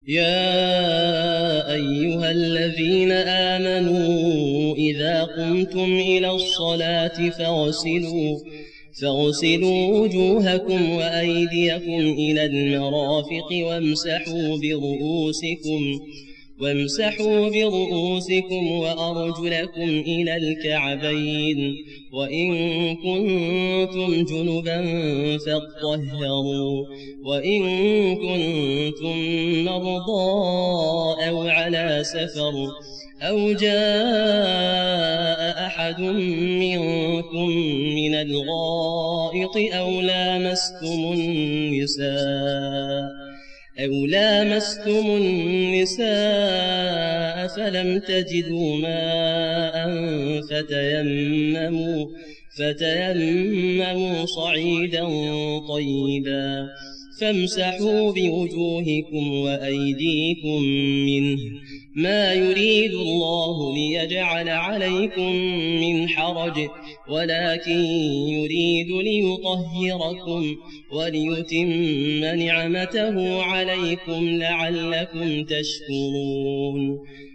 يا أيها الذين آمنوا إذا قمتم إلى الصلاة فاغسلوا وجوهكم وأيديكم إلى المرافق وامسحوا برؤوسكم وأرجلكم إلى الكعبين، وإن كنتم جنبا فاطهروا، وإن كنتم مرضى أو على سفر أو جاء أحد منكم من الغائط أو لامستم النساء فلم تجدوا ماء فتيمموا صعيدا طيبا فامسحوا بوجوهكم وأيديكم منه، ما يريد الله ليجعل عليكم من حرج، ولكن يريد ليطهركم وليتم نعمته عليكم لعلكم تشكرون.